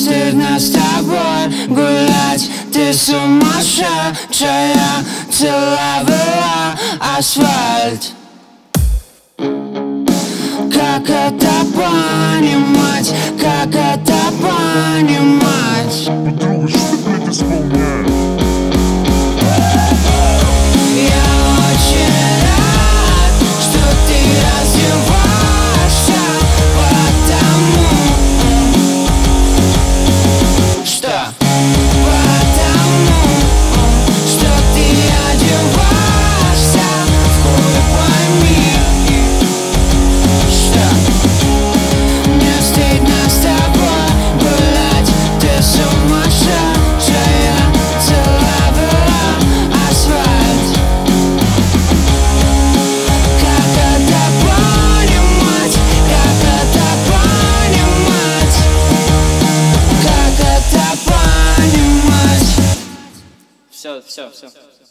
стыдно с тобой гулять. Ты сумасшедшая, целовала асфальт. Как это понимать? Как это понимать? Подруга, что ты, блядь, исполняешь? Я очень рад, что ты раздеваешься, потому что ты одеваешься в хуй, пойми, что мне стыдно с тобой гулять. Ты сумасшедшая, целовала асфальт. Как это понимать? Как это понимать? Как это понимать? Все.